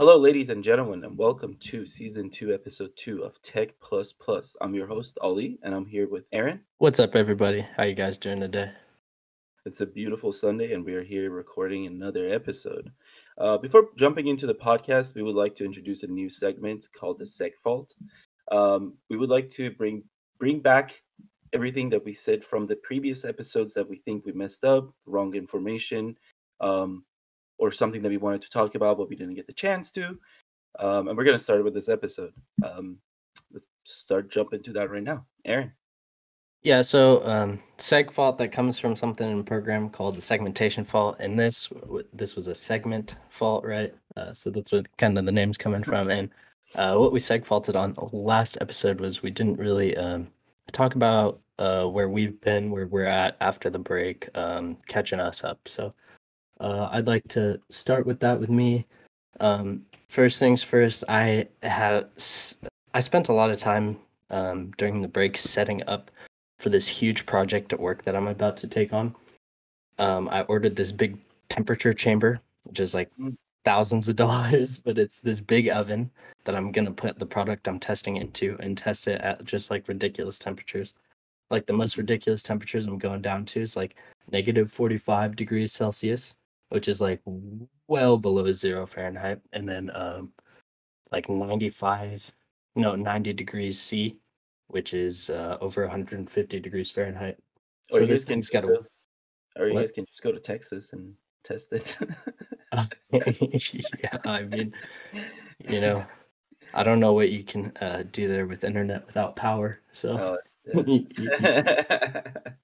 Hello, ladies and gentlemen, and welcome to season two, episode two of Tech Plus Plus. I'm your host, Ali, and I'm here with Aaron. What's up, everybody? How you guys doing today? It's a beautiful Sunday, and we are here recording another episode. Before jumping into the podcast, we would like to introduce a new segment called the Seg Fault. We would like to bring back everything that we said from the previous episodes that we think we messed up, wrong information, um, or something that we wanted to talk about but we didn't get the chance to. And we're gonna start with this episode. Let's start jumping to that right now. Aaron. Seg fault that comes from something in a program called the segmentation fault, and this was a segment fault, right? So that's what kind of the name's coming from. And what we seg faulted on the last episode was we didn't really talk about where we've been, where we're at after the break, catching us up. So I'd like to start with that with me. First things first, I spent a lot of time during the break setting up for this huge project at work that I'm about to take on. I ordered this big temperature chamber, which is like Mm. thousands of dollars, but it's this big oven that I'm gonna put the product I'm testing into and test it at just like ridiculous temperatures. Like the most ridiculous temperatures I'm going down to is like negative 45 degrees Celsius, which is like well below 0 Fahrenheit, and then like 90 degrees C, which is over 150 degrees Fahrenheit. Or So you this guys can thing's just got a go, or you what? guys can just go to Texas and test it. Yeah, I mean, you know, I don't know what you can do there with internet without power. So, Oh, yeah.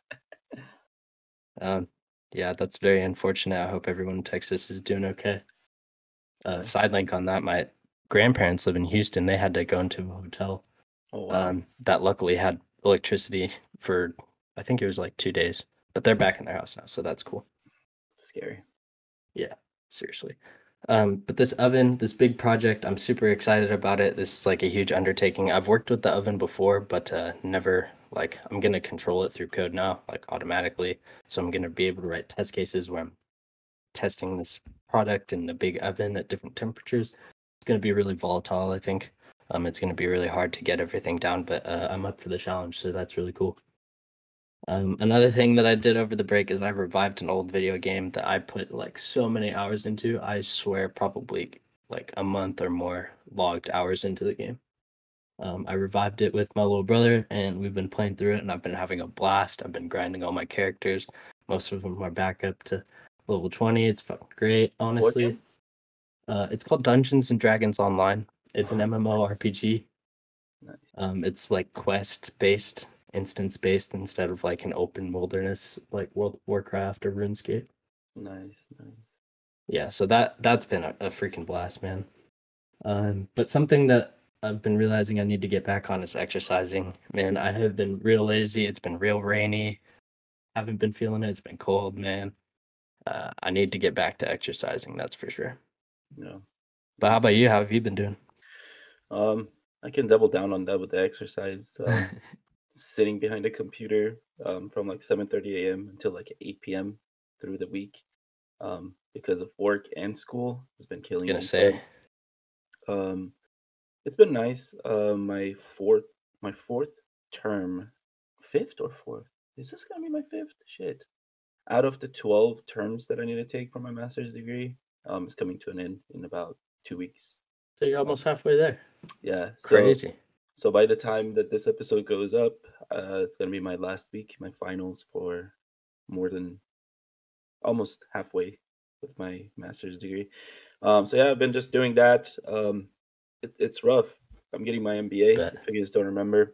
um, yeah, that's very unfortunate. I hope everyone in Texas is doing okay. Yeah. Side link on that, my grandparents live in Houston. They had to go into a hotel Oh wow, that luckily had electricity for, I think it was like 2 days, but they're back in their house now, so that's cool. scary. Yeah, seriously. But this oven, this big project, I'm super excited about it. This is like a huge undertaking. I've worked with the oven before, but never like I'm gonna control it through code now, like automatically. So I'm gonna be able to write test cases where I'm testing this product in the big oven at different temperatures. It's gonna be really volatile, I think. It's gonna be really hard to get everything down, but I'm up for the challenge, so that's really cool. Another thing that I did over the break is I revived an old video game that I put like so many hours into. I swear, probably like a month or more logged hours into the game. I revived it with my little brother, and we've been playing through it, and I've been having a blast. I've been grinding all my characters. Most of them are back up to level 20. It's fucking great, What honestly. game? It's called Dungeons and Dragons Online. It's an Oh, nice. MMORPG. Nice. It's like quest based, instance based instead of like an open wilderness like World of Warcraft or RuneScape. Nice. Nice. Yeah, so that's been a freaking blast, man. But something that I've been realizing I need to get back on is exercising. Man, I have been real lazy. It's been real rainy. Haven't been feeling it. It's been cold, man. I need to get back to exercising, that's for sure. No. But how Nice. about you? How have you been doing? Um, I can double down on that with the exercise. Sitting behind a computer from like 7:30 a.m. until like 8 p.m. through the week because of work and school has been killing Gonna me. But say, um, it's been nice. My fourth term, fifth or fourth? Is this gonna be my fifth? Shit. Out of the 12 terms that I need to take for my master's degree, it's coming to an end in about 2 weeks. so you're Um, almost halfway there. yeah, Crazy. so by the time that this episode goes up, it's gonna be my last week, my finals for more than almost halfway with my master's degree. So yeah, I've been just doing that. It's rough. I'm getting my MBA. Bet. If you guys don't remember,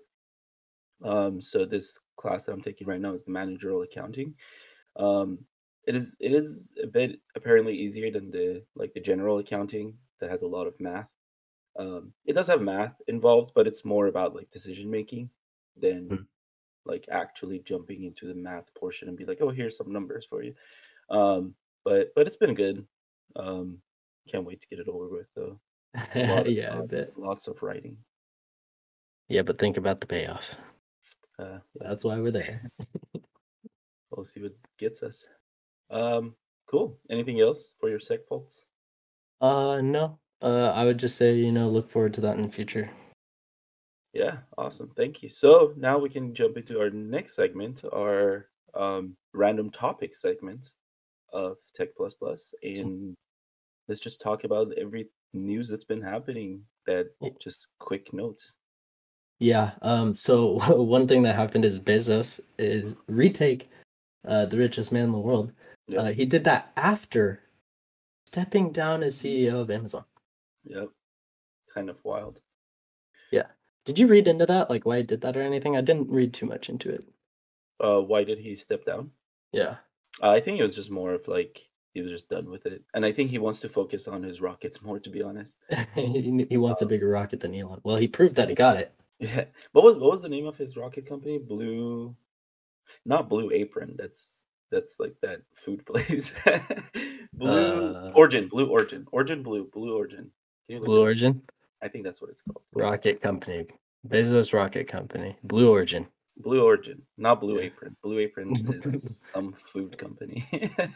so this class that I'm taking right now is the managerial accounting. Um, it is a bit apparently easier than the general accounting that has a lot of math. It does have math involved, but it's more about like decision making than Mm. like actually jumping into the math portion and be like, oh, here's some numbers for you. Um, but it's been good. Um, can't wait to get it over with though. A lot of Yeah, I thoughts, bet. lots of writing. Yeah, but think about the payoff. Yeah, That's why we're there. we'll see what gets us. Um, cool. Anything else for your sec faults? No. I would just say, look forward to that in the future. Yeah, awesome. Thank you. So now we can jump into our next segment, our random topic segment of Tech Plus Plus, So, and let's just talk about every news that's been happening. That y- just quick notes. yeah. So one thing that happened is Bezos is retake, the richest man in the world. Yep, He did that after stepping down as CEO of Amazon. yep. Kind of wild. Yeah. Did you read into that? Like why he did that or anything? I didn't read too much into it. Why did he step down? Yeah. I think it was just more of like he was just done with it, and I think he wants to focus on his rockets more. To be honest. He wants a bigger rocket than Elon. Well, he proved that he got it. Yeah. What was the name of his rocket company? Blue, not Blue Apron. That's like that food place. Blue Uh, Origin, Blue Origin, Origin Blue, Blue Origin. Can you look Blue it up? Origin I think that's what it's called. Blue Rocket Company. Bezos Rocket Company. Blue Origin. Blue Origin, not Blue Yeah. Apron. Blue Apron is some food company.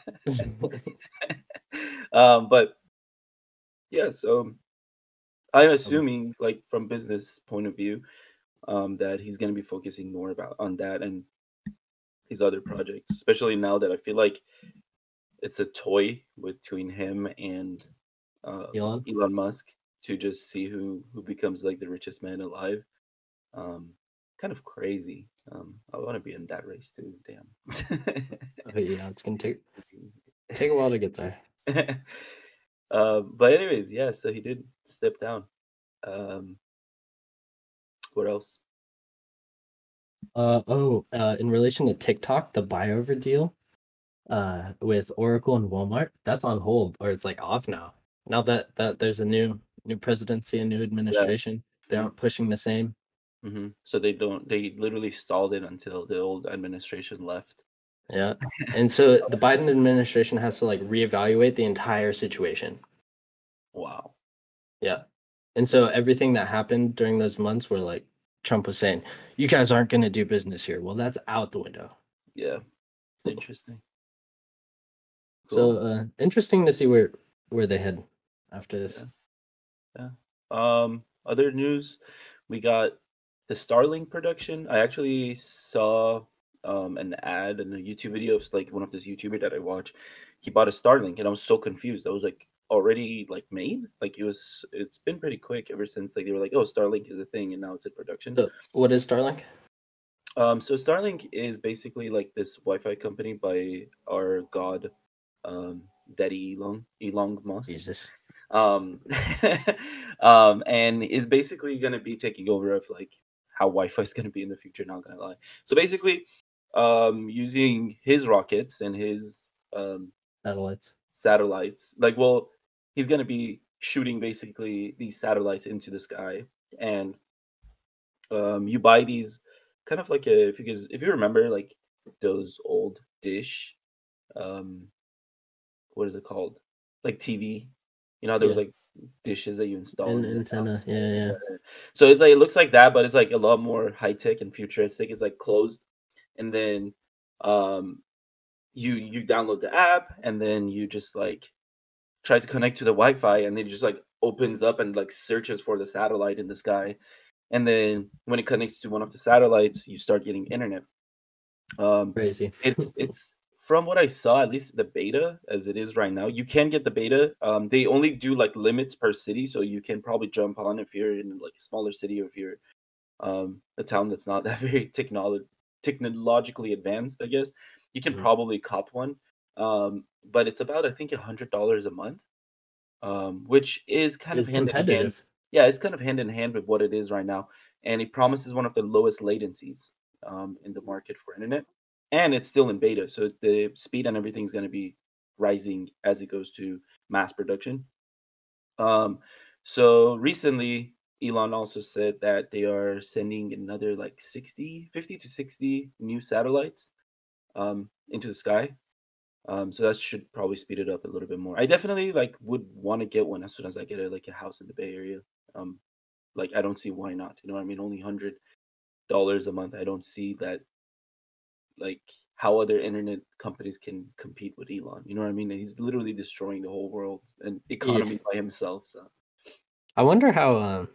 But yeah, so I'm Um, assuming, like from business point of view, that he's going to be focusing more about on that and his other projects, especially now that I feel like it's a toy between him and uh, Elon. Elon Musk to just see who becomes like the richest man alive. Um, Kind of crazy. I want to be in that race too. Damn. Oh, yeah, it's gonna take a while to get there. But anyways, yeah. So he did step down. Um, what else? In relation to TikTok, the buyover deal with Oracle and Walmart, that's on hold or it's like off now. Now that there's a new presidency and new Yeah. administration, they Mhm, aren't pushing the same. mhm. So they don't. They literally stalled it until the old administration left. Yeah. And so the Biden administration has to like reevaluate the entire situation. Wow. Yeah. And so everything that happened during those months where like Trump was saying, you guys aren't going to do business here. Well, that's out the window. Yeah. Interesting. So Cool. interesting to see where they head after this. Yeah. Yeah. Other news, we got the Starlink production. I actually saw an ad and a YouTube video of like one of this YouTuber that I watch. He bought a Starlink and I was so confused. I was like already like made? Like it's been pretty quick ever since like they were like, oh, Starlink is a thing and now it's in production. So what is Starlink? So Starlink is basically like this Wi-Fi company by our god, um, Daddy Elon Musk. Jesus. um and is basically going to be taking over of like how Wi-Fi is going to be in the future, not gonna lie. So basically, using his rockets and his Satellites. satellites, like, well, he's going to be shooting basically these satellites into the sky, and you buy these kind of like a, if you remember like those old dish, um what is it called, like TV, there was Yeah. like dishes that you install in the Antenna. house. Yeah, yeah. Yeah. So it's like it looks like that, but it's like a lot more high tech and futuristic. It's like closed, and then um you download the app, and then you just like try to connect to the Wi-Fi, and then it just like opens up and like searches for the satellite in the sky. And then when it connects to one of the satellites, you start getting internet. Um, Crazy. it's from what I saw, at least the beta as it is right now. You can get the beta. They only do like limits per city, so you can probably jump on if you're in like a smaller city, or if you're a town that's not that very technologically advanced. I guess you can Mhm. probably cop one. But it's about, I think, $100 a month, which is kind of Is hand in hand. competitive. Yeah, it's kind of hand in hand with what it is right now, and it promises one of the lowest latencies in the market for internet, and it's still in beta, so the speed and everything is going to be rising as it goes to mass production. Um, so recently, Elon also said that they are sending another like 50 to 60 new satellites into the sky, so that should probably speed it up a little bit more. I definitely like would want to get one as soon as I get a house in the Bay Area. Um, like I don't see why not. You know what I mean? Only $100 a month. I don't see that, like, how other internet companies can compete with Elon. You know what I mean? He's literally destroying the whole world and Yeah. economy by himself. So I wonder how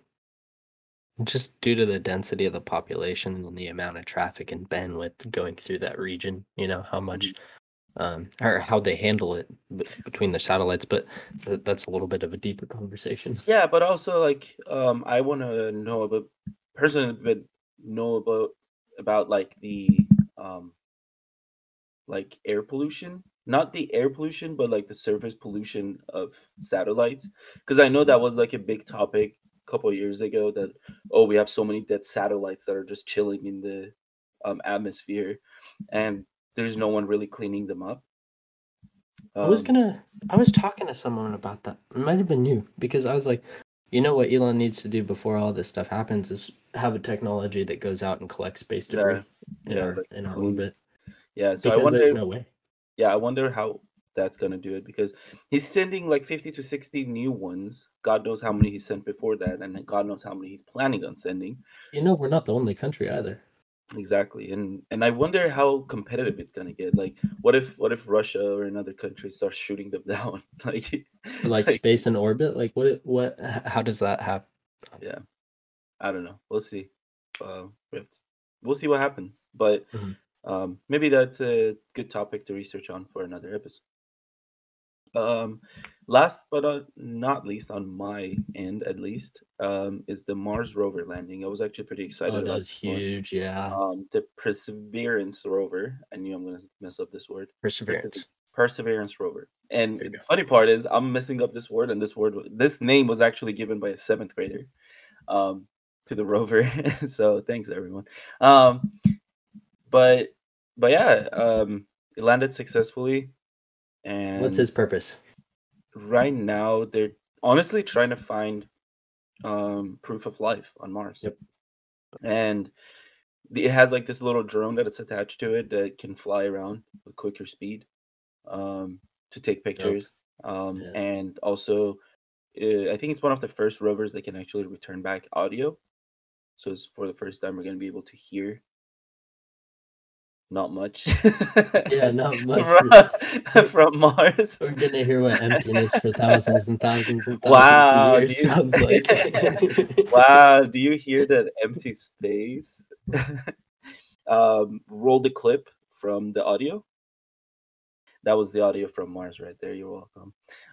just due to the density of the population and the amount of traffic and bandwidth going through that region, how much Mhm. or how they handle it between the satellites, but that's a little bit of a deeper conversation. Yeah, but also like I want to know about personally but know about like the um like air pollution, not the air pollution, but like the surface pollution of satellites. Because I know that was like a big topic a couple of years ago that, oh, we have so many dead satellites that are just chilling in the atmosphere, and there's no one really cleaning them up. I was Um, gonna, I was talking to someone about that. It might have been you because I was like, what Elon needs to do before all this stuff happens is have a technology that goes out and collects space yeah, debris in yeah, our like in our clean. orbit Yeah, so I because there's wonder. no way. Yeah, I wonder how that's gonna do it because he's sending like 50 to 60 new ones. God knows how many he sent before that, and then God knows how many he's planning on sending. We're not the only country either. Exactly, and I wonder how competitive it's gonna get. Like, what if Russia or another country starts shooting them down? Like, Like like space and orbit, like how does that happen? yeah, I don't know. We'll see. But we'll see what happens. But Mhm. maybe that's a good topic to research on for another episode. Um, last but not least, on my end at least, is the Mars rover landing. I was actually pretty Oh, excited that about was this one. huge. Yeah. The Perseverance rover. I knew I'm gonna mess up this word. Perseverance. Perseverance rover. And There you the go. funny part is, I'm messing up this word, and this name was actually given by a seventh grader um, to the rover. So thanks everyone. Um, but but yeah, it landed successfully, What's and his purpose? right now they're honestly trying to find proof of life on Mars. Yep. And it has like this little drone that it's attached to it that can fly around with quicker speed um, to take Dope. pictures. Yeah. And also, I think it's one of the first rovers that can actually return back audio. So it's for the first time we're going to be able to hear not much Yeah, not much. from Mars. We're gonna hear what emptiness for thousands and thousands and thousands of Wow, do years you sounds like. wow, do you hear that empty space? Roll the clip from the audio. That was the audio from Mars right there. You're welcome.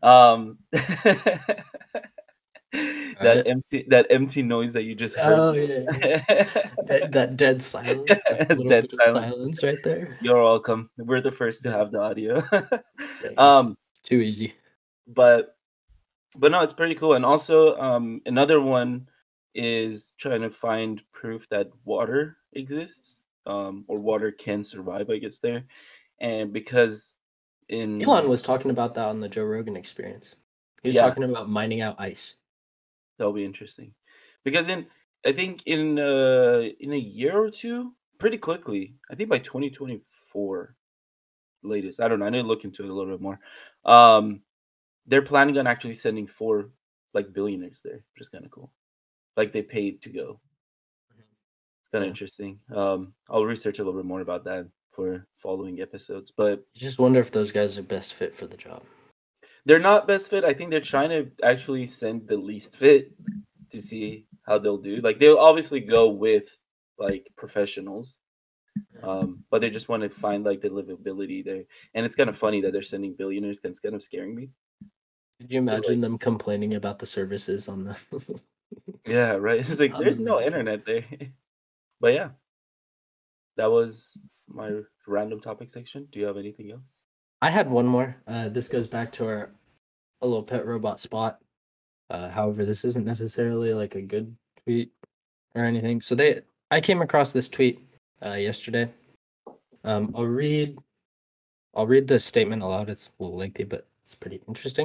That Alright. empty noise that you just heard. Oh, yeah, yeah. That dead silence, that little Dead bit of silence. silence right there. You're welcome. We're the first to Yeah, have the audio. dang. um, Too easy. but no, it's pretty cool. And also, another one is trying to find proof that water exists, or water can survive, I guess there. And because Elon in was talking about that on the Joe Rogan Experience. He was yeah, talking about mining out ice. that'll be interesting. Because I think in a year or two, pretty quickly, I think by 2024 latest. I don't know. I need to look into it a little bit more. Um, they're planning on actually sending four like billionaires there, which is kind of cool. Like they paid to go. Kind of Yeah. interesting. I'll research a little bit more about that for following episodes. But You just wonder if those guys are best fit for the job. they're not best fit. I think they're trying to actually send the least fit to see how they'll do. Like they'll obviously go with like professionals, but they just want to find like the livability there. And it's kind of funny that they're sending billionaires. 'Cause it's kind of scaring me. Could you They're like, imagine them complaining about the services on the yeah, right. It's like on the there's no mission? internet there. But yeah, that was my random topic section. Do you have anything else? I had one more. This goes back to our a little pet robot spot. However, this isn't necessarily like a good tweet or anything. I came across this tweet yesterday. Um, I'll read, I'll read the statement aloud. It's a little lengthy, but it's pretty interesting.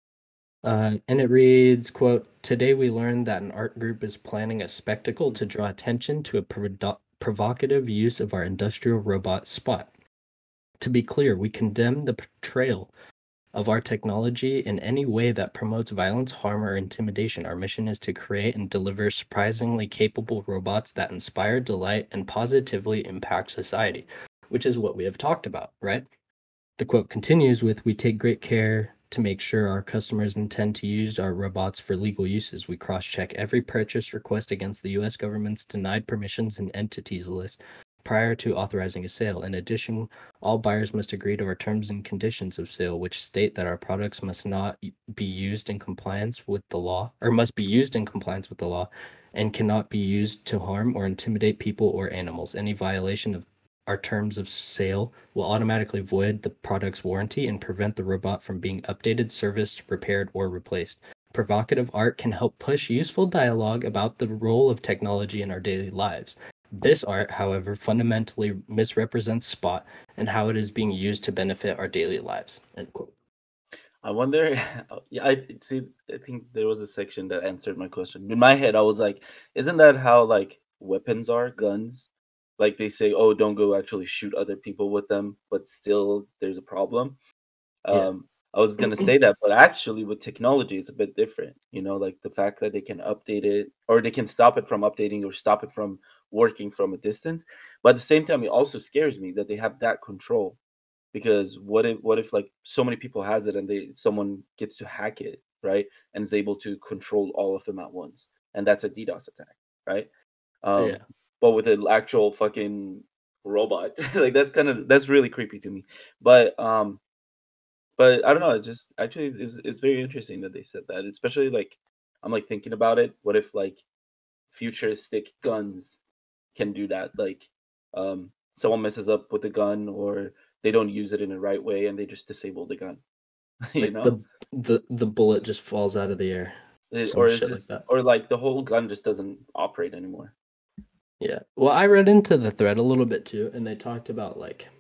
And it reads, "Quote: Today we learned that an art group is planning a spectacle to draw attention to a provocative use of our industrial robot Spot. To be clear, we condemn the portrayal of our technology in any way that promotes violence, harm, or intimidation. Our mission is to create and deliver surprisingly capable robots that inspire, delight, and positively impact society," which is what we have talked about, right? The quote continues with, "We take great care to make sure our customers intend to use our robots for legal uses. We cross-check every purchase request against the U.S. government's denied permissions and entities list prior to authorizing a sale. In addition, all buyers must agree to our terms and conditions of sale, which state that our products must not be used in compliance with the law, or must be used in compliance with the law, and cannot be used to harm or intimidate people or animals. Any violation of our terms of sale will automatically void the product's warranty and prevent the robot from being updated, serviced, repaired, or replaced. Provocative art can help push useful dialogue about the role of technology in our daily lives. This art, however, fundamentally misrepresents Spot and how it is being used to benefit our daily lives. End quote. I wonder. Yeah, I see. I think there was a section that answered my question. In my head, I was like, "Isn't that how like weapons are, guns? Like they say, oh, don't go actually shoot other people with them, but still there's a problem." Yeah. I was gonna say that, but actually with technology, it's a bit different. You know, like the fact that they can update it or they can stop it from updating or stop it from working from a distance. But at the same time, it also scares me that they have that control because what if like so many people has it and they someone gets to hack it, right? And is able to control all of them at once. And that's a DDoS attack, right? Um, Yeah. but with an actual fucking robot. Like that's really creepy to me. But I don't know, it just actually it's very interesting that they said that, especially like I'm like thinking about it. What if like futuristic guns can do that? Like someone messes up with the gun or they don't use it in the right way and they just disable the gun, you Like know? the bullet just falls out of the air. Some Or is shit it like that. or like the whole gun just doesn't operate anymore. Yeah. Well, I read into the thread a little bit too, and they talked about like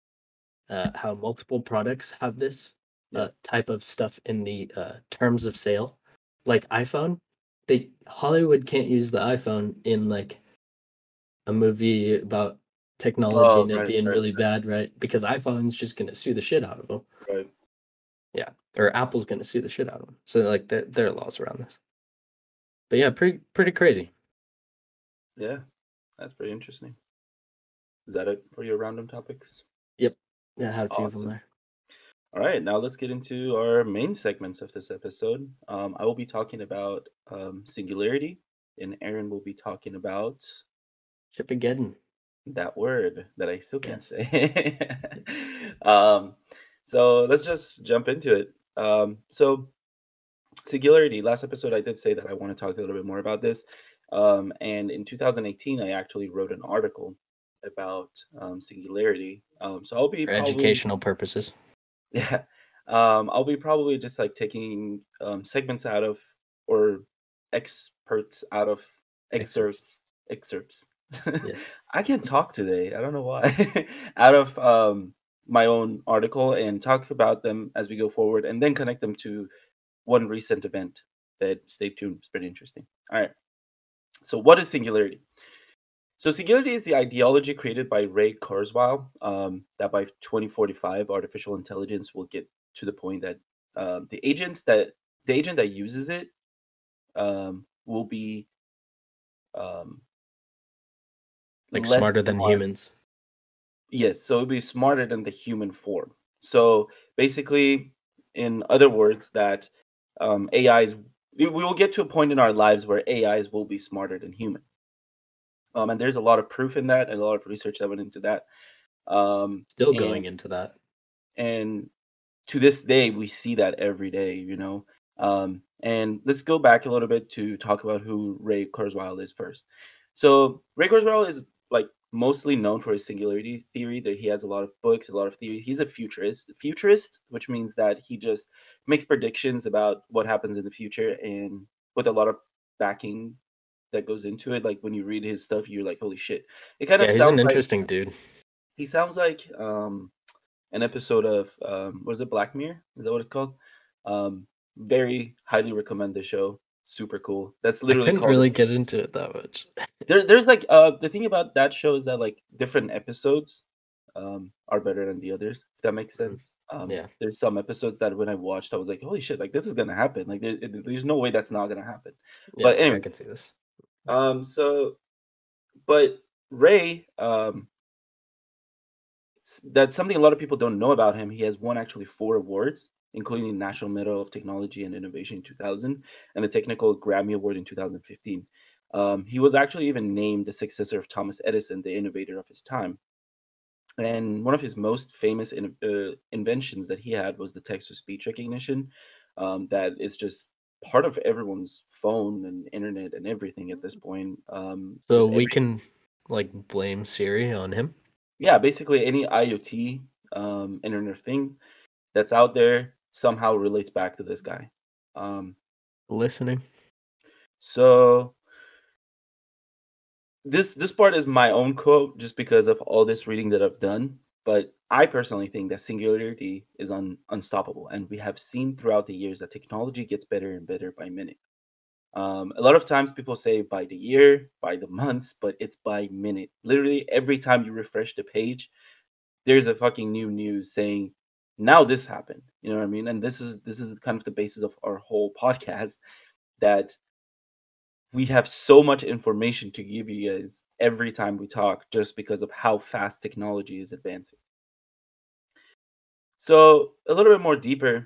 how multiple products have this Yeah. type of stuff in the terms of sale. Like iPhone, they Hollywood can't use the iPhone in like a movie about technology Oh, and it right, being right, really bad, right? Because iPhone's just gonna sue the shit out of them. right. Yeah, or Apple's gonna sue the shit out of them. So like there are laws around this. But yeah, pretty crazy. Yeah, that's pretty interesting. Is that it for your random topics? Yep. Yeah, I had a few of them Awesome. there. All right, now let's get into our main segments of this episode. I will be talking about singularity, and Aaron will be talking about Shipageddon. that word that I still can't Yes. say. um, so let's just jump into it. Singularity. Last episode, I did say that I want to talk a little bit more about this. And in 2018, I actually wrote an article about singularity. So I'll be For probably educational purposes. Yeah. I'll be probably just like taking segments out of or experts out of Excerpts. excerpts. Yes. I can't talk today. I don't know why. Out of my own article and talk about them as we go forward and then connect them to one recent event that stay tuned. It's pretty interesting. All right. So what is singularity? So singularity is the ideology created by Ray Kurzweil that by 2045 artificial intelligence will get to the point that the agent that uses it will be um, Like less smarter than smart. humans. Yes, so it'll be smarter than the human form. So basically, in other words, that AIs we will get to a point in our lives where AIs will be smarter than human. And there's a lot of proof in that and a lot of research that went into that. Um, Still and going into that. and to this day, we see that every day, you know. And let's go back a little bit to talk about who Ray Kurzweil is first. So Ray Kurzweil is like mostly known for his singularity theory. That he has a lot of books, a lot of theory. He's a futurist, which means that he just makes predictions about what happens in the future, and with a lot of backing that goes into it. Like when you read his stuff, you're like, holy shit! It kind of Yeah, he's sounds an like interesting dude. he sounds like an episode of what is it, Black Mirror? Is that what it's called? Very highly recommend the show. Super cool. That's I literally couldn't called The really get Futurist. into it that much. There's like the thing about that show is that like different episodes are better than the others, if that makes Mhm. sense. Yeah. There's some episodes that when I watched, I was like, holy shit, like this is gonna happen. Like there's no way that's not gonna happen. Yeah, But like I anyway, could see this. so but Ray, that's something a lot of people don't know about him. He has won actually 4 awards including the National Medal of Technology and Innovation in 2000 and the Technical Grammy Award in 2015. He was actually even named the successor of Thomas Edison, the innovator of his time. And one of his most famous inventions that he had was the text to speech recognition. That is just part of everyone's phone and internet and everything at this point. So Just we can like blame Siri on him yeah, basically any IoT, Internet of Things that's out there somehow relates back to this guy. Um, listening. so this part is my own quote just because of all this reading that I've done. But I personally think that singularity is unstoppable, and we have seen throughout the years that technology gets better and better by minute. A lot of times people say by the year, by the months, but it's by minute. Literally every time you refresh the page, there's a fucking new news saying now this happened. You know what I mean? And this is kind of the basis of our whole podcast that we have so much information to give you guys every time we talk just because of how fast technology is advancing. So a little bit more deeper,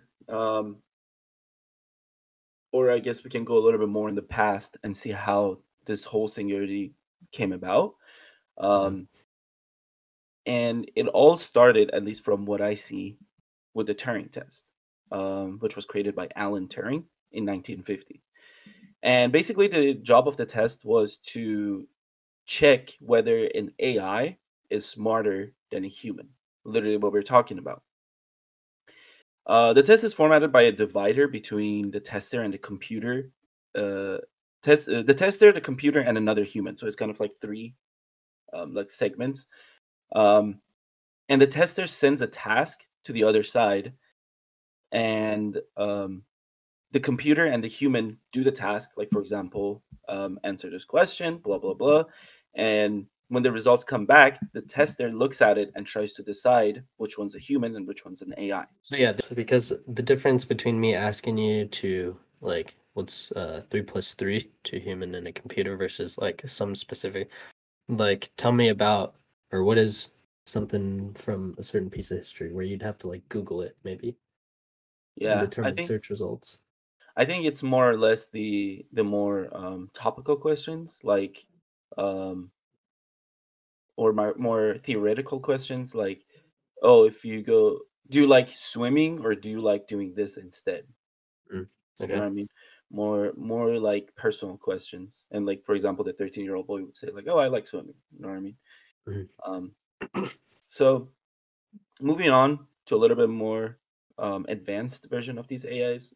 or I guess we can go a little bit more in the past and see how this whole singularity came about. Mhm. Um, and it all started, at least from what I see, with the Turing test, which was created by Alan Turing in 1950. And basically, the job of the test was to check whether an AI is smarter than a human. Literally, what we're talking about. The test is formatted by a divider between the tester and the computer. Uh, the tester, the computer, and another human. So it's kind of like three like segments. Um, and the tester sends a task to the other side, and the computer and the human do the task. Like for example, answer this question, blah blah blah, and when the results come back, the tester looks at it and tries to decide which one's a human and which one's an AI. So yeah, because the difference between me asking you to like what's 3 plus 3 to human and a computer versus like some specific like tell me about or what is something from a certain piece of history where you'd have to like Google it maybe and Yeah, determine search results. I think it's more or less the more topical questions, like um, or more theoretical questions, like, oh, if you go, do you like swimming or do you like doing this instead? Mm, You know okay. what I mean? More like personal questions, and like for example, the 13-year-old boy would say like, oh, I like swimming. You know what I mean? Mhm. Um, so moving on to a little bit more advanced version of these AIs.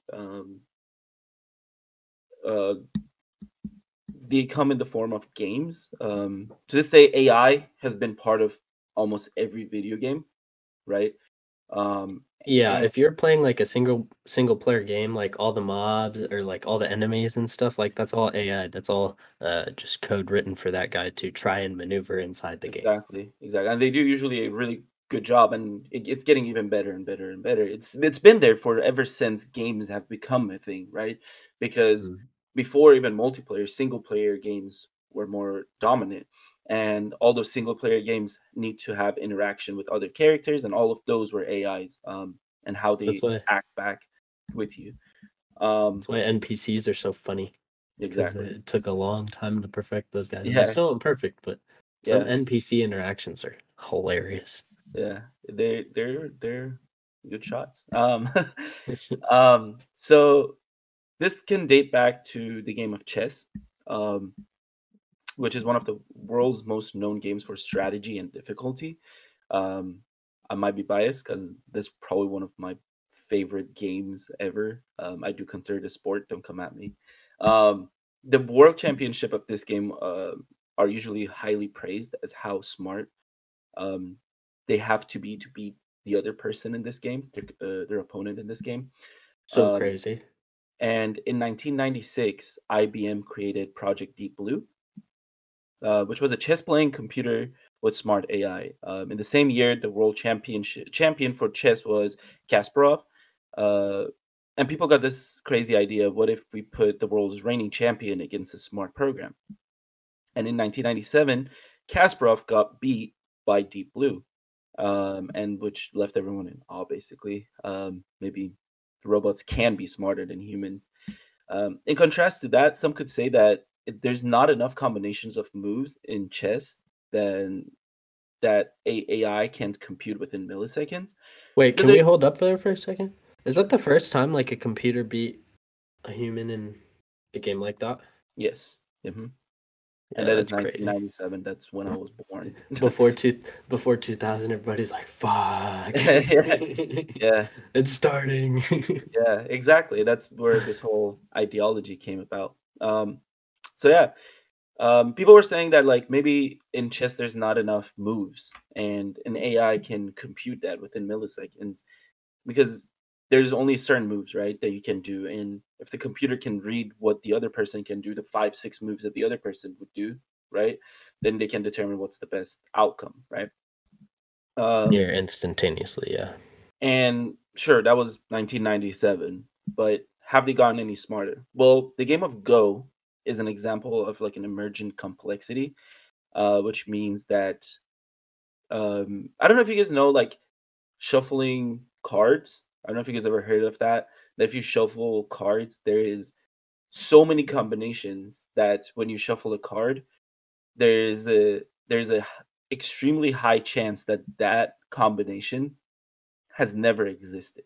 Uh, they come in the form of games. To this day, AI has been part of almost every video game, right? Um, Yeah, and if you're playing like a single player game, like all the mobs or like all the enemies and stuff, like that's all AI. That's all just code written for that guy to try and maneuver inside the game. exactly, exactly, and they do usually a really good job, and it's getting even better and better and better. It's been there for ever since games have become a thing, right? Because Mm. before even multiplayer, single player games were more dominant, and all those single player games need to have interaction with other characters, and all of those were AIs, and how That's they why act back with you. that's Um, why NPCs are so funny because exactly. it took a long time to perfect those guys, and they're Yeah, still imperfect, but some yeah, NPC interactions are hilarious. yeah. They're good shots. So this can date back to the game of chess, um, which is one of the world's most known games for strategy and difficulty. Um, I might be biased because this is probably one of my favorite games ever. I do consider it a sport. Don't come at me. The world championship of this game are usually highly praised as how smart um, they have to beat the other person in this game, their opponent in this game. So Um, crazy. and in 1996, IBM created Project Deep Blue, which was a chess playing computer with smart AI. In the same year, the world champion for chess was Kasparov. Uh, and people got this crazy idea: what if we put the world's reigning champion against a smart program? And in 1997, Kasparov got beat by Deep Blue, and which left everyone in awe, basically. Maybe robots can be smarter than humans. In contrast to that, some could say that there's not enough combinations of moves in chess than that AI can compute within milliseconds. Wait, Because can we it, hold up there for a second? Is that sure, the first time like a computer beat a human in a game like that? yes, and Yeah, that is that's crazy. 1997. That's when I was born. Before two before 2000, everybody's like, "Fuck." Yeah, yeah, It's starting. yeah, exactly. That's where this whole ideology came about. So yeah, people were saying that like maybe in chess there's not enough moves, and an AI can compute that within milliseconds because there's only certain moves, right, that you can do. And if the computer can read what the other person can do, the 5, 6 moves that the other person would do, right, then they can determine what's the best outcome, right? Um, Near instantaneously, yeah. and sure, that was 1997, but have they gotten any smarter? Well, the game of Go is an example of like an emergent complexity, which means that I don't know if you guys know like shuffling cards. I don't know if you guys ever heard of that. That if you shuffle cards, there is so many combinations that when you shuffle a card, there's a extremely high chance that that combination has never existed.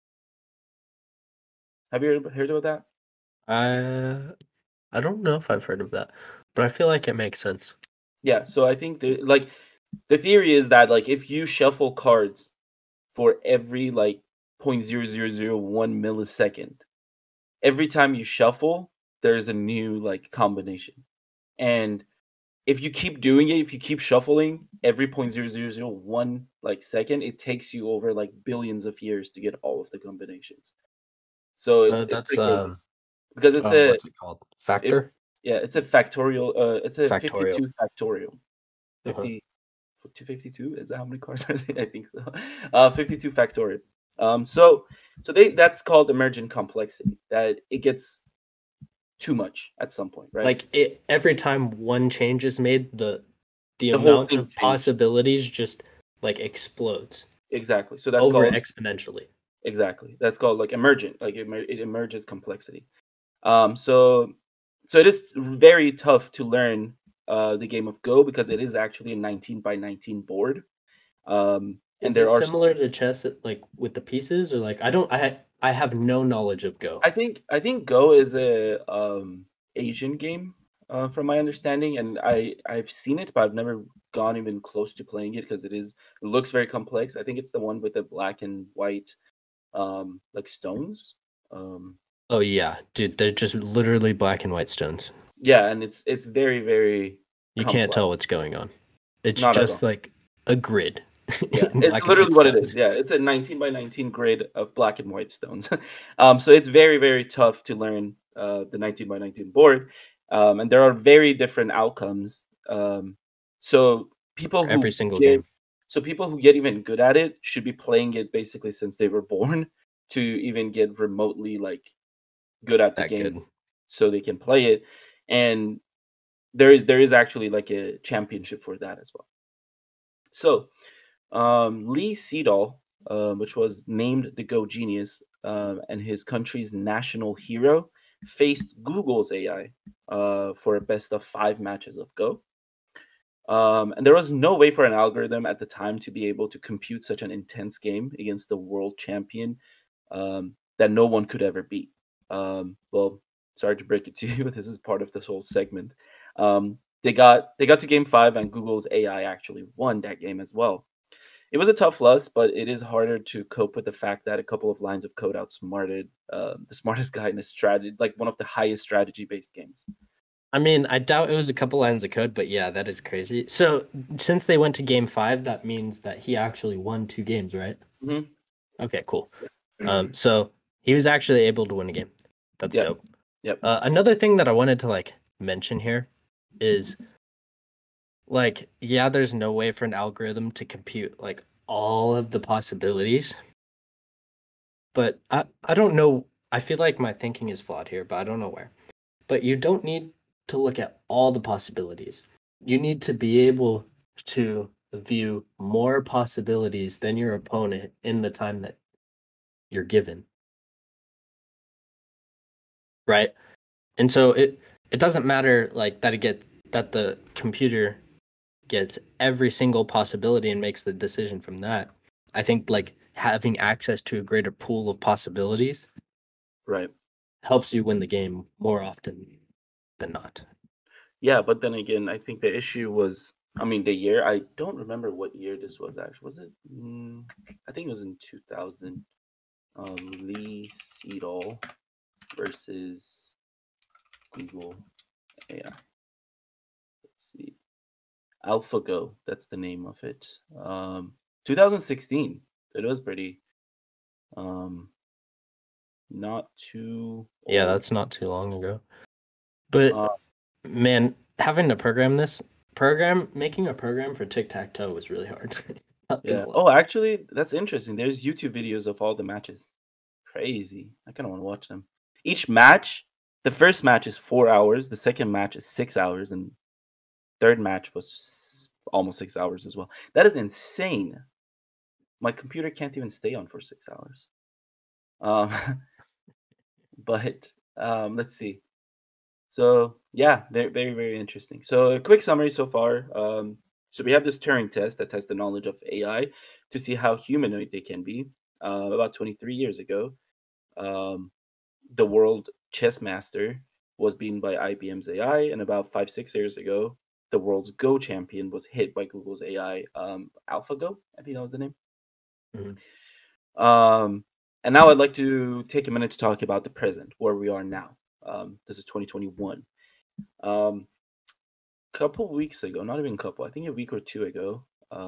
Have you heard about that? I I don't know if I've heard of that, but I feel like it makes sense. Yeah. So I think like the theory is that like if you shuffle cards for every like 0.0001 millisecond, every time you shuffle, there's a new like combination. And if you keep doing it, if you keep shuffling every 0.0001 like second, it takes you over like billions of years to get all of the combinations. So it's That's pretty crazy because what's it called? it, Factor? yeah, it's a factorial. It's a Factorial. 52 factorial. Uh-huh. 50 to 52, is that how many cars are there? I think so. 52 factorial. So they that's called emergent complexity, that it gets too much at some point, right? Like it every time one change is made, the The whole amount thing of changed. possibilities just like explodes Exactly. So that's over called exponentially. exactly. That's called like emergent. Like it emerges complexity. So so it is very tough to learn the game of Go because it is actually a 19 by 19 board. And Is there it are similar to chess like with the pieces or like I have no knowledge of Go. I think Go is a Asian game, from my understanding, and I've seen it, but I've never gone even close to playing it because it looks very complex. I think it's the one with the black and white like stones. Um, Oh yeah, dude, they're just literally black and white stones. yeah, and it's very very You can't complex. tell what's going on. It's Not at just all. like a grid Yeah, in it's black and white literally what it is. stones. Yeah, it's a 19 by 19 grid of black and white stones. So it's very, very tough to learn the 19 by 19 board. And there are very different outcomes. So people For every who single get game. people who get even good at it should be playing it basically since they were born to even get remotely like good at the That game good. so they can play it. And there is actually like a championship for that as well. So Lee Sedol, which was named the Go Genius, and his country's national hero, faced Google's AI for a best of 5 matches of Go. And there was no way for an algorithm at the time to be able to compute such an intense game against the world champion that no one could ever beat. Well, sorry to break it to you, but this is part of this whole segment. They got to game 5, and Google's AI actually won that game as well. It was a tough loss, but it is harder to cope with the fact that a couple of lines of code outsmarted the smartest guy in a strategy, like one of the highest strategy-based games. I mean, I doubt it was a couple lines of code, but yeah, that is crazy. So since they went to game five, that means that he actually won two games, right? Hmm. Okay, cool. So he was actually able to win a game. That's Yep, dope. yep. Another thing that I wanted to like mention here is like, yeah, there's no way for an algorithm to compute like all of the possibilities, but I don't know. I feel like my thinking is flawed here, but I don't know where. But you don't need to look at all the possibilities. You need to be able to view more possibilities than your opponent in the time that you're given. right? And so it doesn't matter like that the computer gets every single possibility and makes the decision from that. I think like having access to a greater pool of possibilities Right. helps you win the game more often than not. Yeah, but then again, I think the issue was, I mean, the year, I don't remember what year this was actually. Was it? I think it was in 2000. Lee Sedol versus Google AI. Let's see. AlphaGo, that's the name of it. 2016. It was pretty um not too Yeah, old. that's not too long ago. But Uh, man, having to making a program for tic-tac-toe was really hard. Not yeah. gonna lie. Oh, actually, that's interesting. There's YouTube videos of all the matches. Crazy. I kind of want to watch them. Each match, the first match is 4 hours, the second match is 6 hours, and third match was almost 6 hours as well. That is insane. My computer can't even stay on for 6 hours. Um, but let's see. So yeah, very, very, very interesting. So a quick summary so far. So we have this Turing test that tests the knowledge of AI to see how humanoid they can be. About 23 years ago, um, the world chess master was beaten by IBM's AI, and about 5, 6 years ago, the world's Go champion was hit by Google's AI, AlphaGo. I think that was the name. Mhm. Um, and now I'd like to take a minute to talk about the present, where we are now. This is 2021. Um, couple weeks ago, not even couple, I think a week or two ago,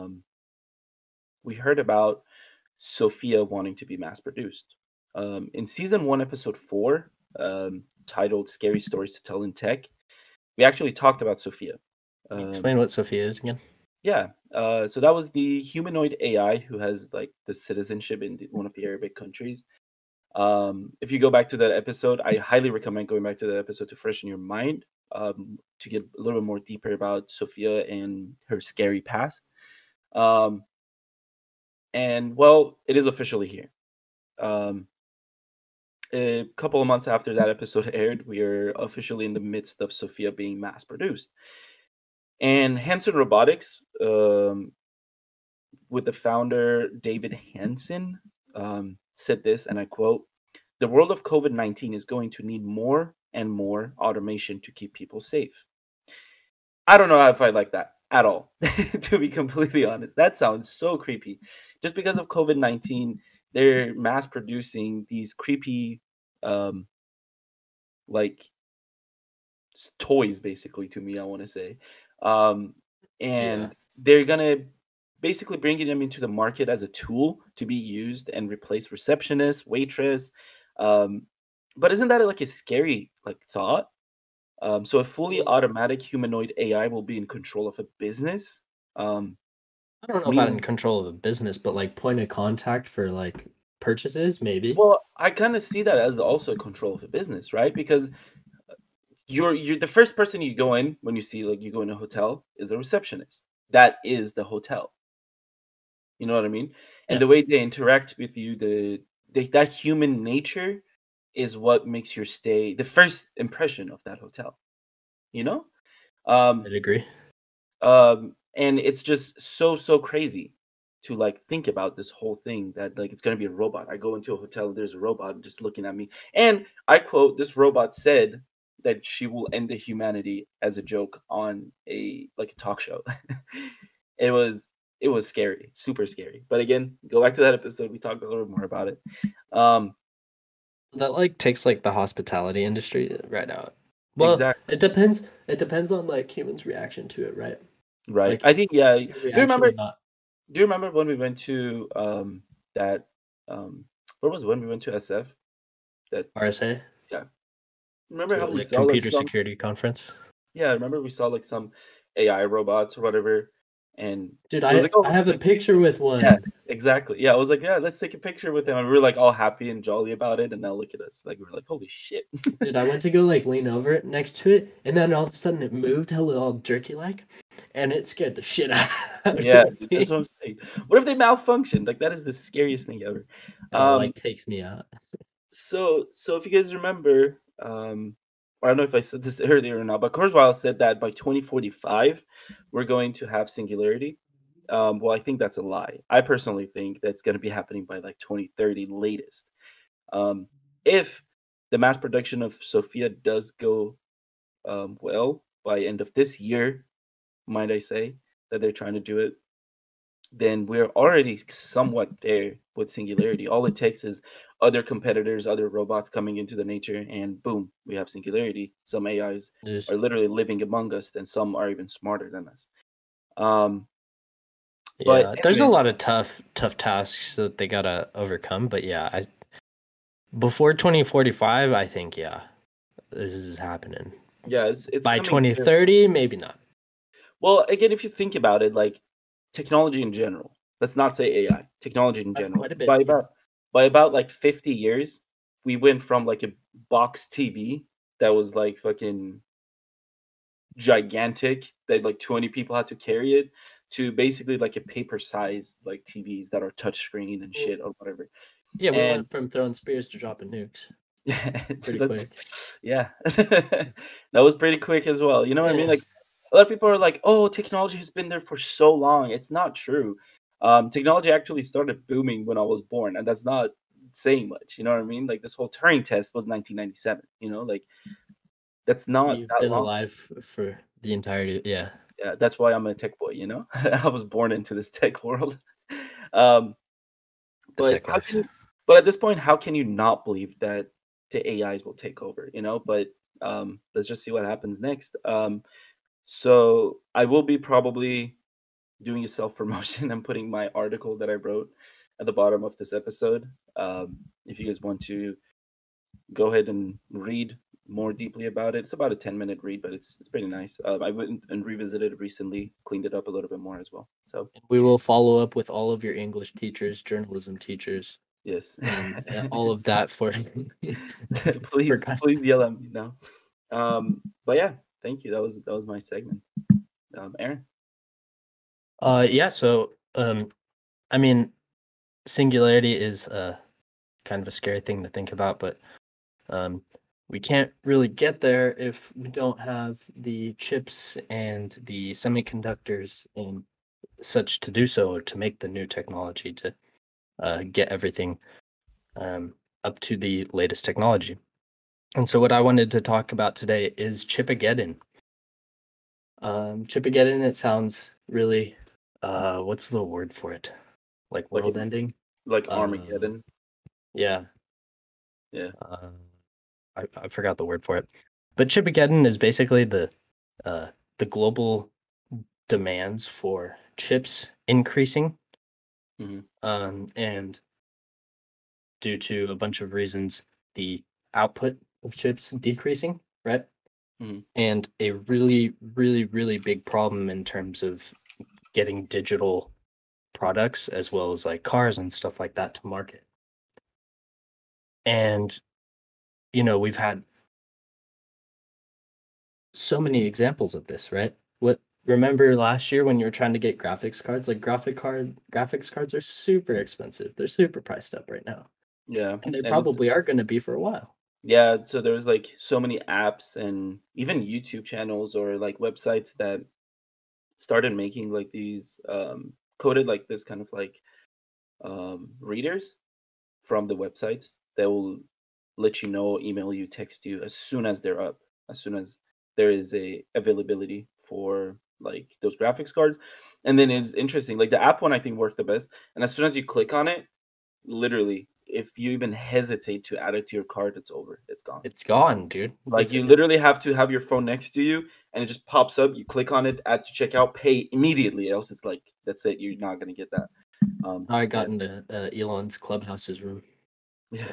we heard about Sophia wanting to be mass produced. In season one, episode four, titled Scary Stories to Tell in Tech, we actually talked about Sophia. Can you Um, explain what Sophia is again? yeah, so that was the humanoid AI who has like the citizenship in one of the Arabic countries. If you go back to that episode, I highly recommend going back to that episode to freshen your mind, to get a little bit more deeper about Sophia and her scary past. Um, and well, it is officially here. Um, a couple of months after that episode aired, we are officially in the midst of Sophia being mass produced. And Hanson Robotics, with the founder David Hansen, said this, and I quote: "The world of COVID-19 is going to need more and more automation to keep people safe." I don't know if I like that at all, to be completely honest. That sounds so creepy. Just because of COVID-19, they're mass producing these creepy, um, like toys, basically, to me, I want to say. Um, Yeah, and they're going to basically bringing them into the market as a tool to be used and replace receptionist, waitress. Um, but isn't that like a scary like thought? So a fully well, automatic humanoid AI will be in control of a business. Um, I don't know about in meaning, control of a business, but like point of contact for like purchases, maybe. well, I kind of see that as also control of a business, right? Because you're the first person you go in when you see like you go in a hotel is a receptionist. That is the hotel. You know what I mean? And Yeah, the way they interact with you, that human nature is what makes your stay the first impression of that hotel. You know? Um, I'd agree. and it's just so crazy to like think about this whole thing that like it's gonna be a robot. I go into a hotel and there's a robot just looking at me. And I quote, this robot said that she will end the humanity as a joke on a like a talk show. it was it was scary, super scary. But again, go back to that episode. We talked a little more about it. Um, That like takes like the hospitality industry right out. Well, exactly. it depends. It depends on like humans' reaction to it, right? Right. Like I think yeah. your reaction or not. Do you remember when we went to that where was it, when we went to SF? That RSA yeah. Remember to how we like saw like computer some security conference. yeah, remember we saw like some AI robots or whatever, and Dude, it was like, I "Oh, have a like picture with yeah, one. exactly." Yeah, I was like, "Yeah, let's take a picture with him." And we were like all happy and jolly about it, and now look at us. Like we're like, "Holy shit." Dude, I went to go like lean over it next to it, and then all of a sudden it moved hella all jerky like, and it scared the shit out Yeah, of dude, that's me. what I'm saying. What if they malfunctioned? Like that is the scariest thing ever. And it Um like takes me out. so if you guys remember, I don't know if I said this earlier or not, but Kurzweil said that by 2045 we're going to have singularity. Well, I think that's a lie. I personally think that's going to be happening by like 2030 latest. Um, if the mass production of Sophia does go well by end of this year, might I say that they're trying to do it, then we're already somewhat there with singularity. All it takes is other competitors, other robots coming into the nature, and boom, we have singularity. Some AIs There's are literally living among us, and some are even smarter than us. Um, but Yeah, there's a anyways, lot of tough tasks that they gotta overcome, but yeah, I before 2045, I think yeah, this is happening. yeah, it's By coming here. 2030, maybe not. Well, again, if you think about it, like technology in general, let's not say AI, technology in general. Quite a bit. Yeah. By about like 50 years, we went from like a box TV that was like fucking gigantic that like 20 people had to carry it to basically like a paper size like TVs that are touchscreen and Well, shit or whatever. yeah, we And went from throwing spears to dropping nukes pretty that's quick. yeah. That was pretty quick as well. You know what I mean? Yeah. Like a lot of people are like, "Oh, technology has been there for so long." It's not true. Technology actually started booming when I was born, and that's not saying much. You know what I mean? Like this whole Turing test was 1997. You know, like that's not You've that been long. alive for the entirety. Yeah, Yeah, that's why I'm a tech boy. You know, I was born into this tech world. Um, the but tech how life. can you? But at this point, how can you not believe that the AIs will take over? You know, but let's just see what happens next. So I will be probably doing a self promotion and putting my article that I wrote at the bottom of this episode. If you guys want to go ahead and read more deeply about it, it's about a 10-minute read, but it's pretty nice. I went and revisited it recently, cleaned it up a little bit more as well. So We will follow up with all of your English teachers, journalism teachers, yes, and all of that for for please yell at me now. But yeah, thank you. That was my segment. Aaron. yeah, so I mean, singularity is kind of a scary thing to think about, but um we can't really get there if we don't have the chips and the semiconductors and such to do so, or to make the new technology to get everything um up to the latest technology. And so what I wanted to talk about today is Chipageddon. Chipageddon, it sounds really what's the word for it? Like Like world ending? like Uh Armageddon. yeah. Yeah. Uh, I forgot the word for it. But Chipageddon is basically uh the global demands for chips increasing. Hmm. And due to a bunch of reasons, the output of chips decreasing, right? Hmm. And a really, really, really big problem in terms of getting digital products as well as like cars and stuff like that to market. And we've had so many examples of this, right? What Remember last year when you were trying to get graphics cards? Like graphics cards are super expensive. They're super priced up right now. Yeah, And they and it's probably are going to be for a while. yeah, so there's like so many apps and even YouTube channels or like websites that started making like these coded like this kind of like readers from the websites that will let you know, email you, text you as soon as they're up, as soon as there is a availability for like those graphics cards. And then it's interesting, like the app one I think worked the best. And as soon as you click on it, literally, if you even hesitate to add it to your cart, it's over. It's gone. It's gone, dude. Like you literally have to have your phone next to you and it just pops up. You click on it, add to checkout, pay immediately. Else it's like that's it. You're not gonna get that. I Yeah. got into Elon's Clubhouse's room. Yeah. So,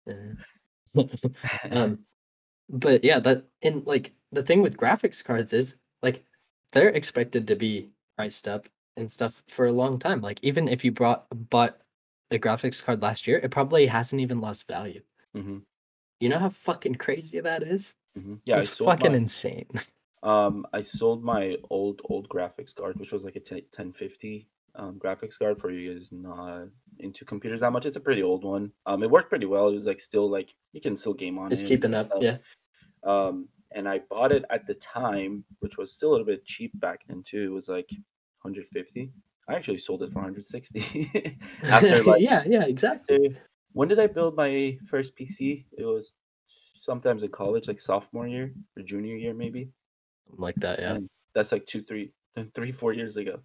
um, but yeah, that in like the thing with graphics cards is like they're expected to be priced up and stuff for a long time. Like even if you bought a graphics card last year, it probably hasn't even lost value. Hmm. You know how fucking crazy that is? Hmm. Yeah, That's fucking insane. I sold my old graphics card, which was like a 1050 graphics card for you guys not into computers that much. It's a pretty old one. It worked pretty well. It was like still like you can still game on It's it and keeping up. stuff. Yeah. And I bought it at the time, which was still a little bit cheap back then too. It was like 150. I actually sold it for 160 after like Yeah, yeah, exactly. after when did I build my first PC? It was sometimes in college, like sophomore year or junior year maybe, Like that, yeah. and that's like 4 years ago.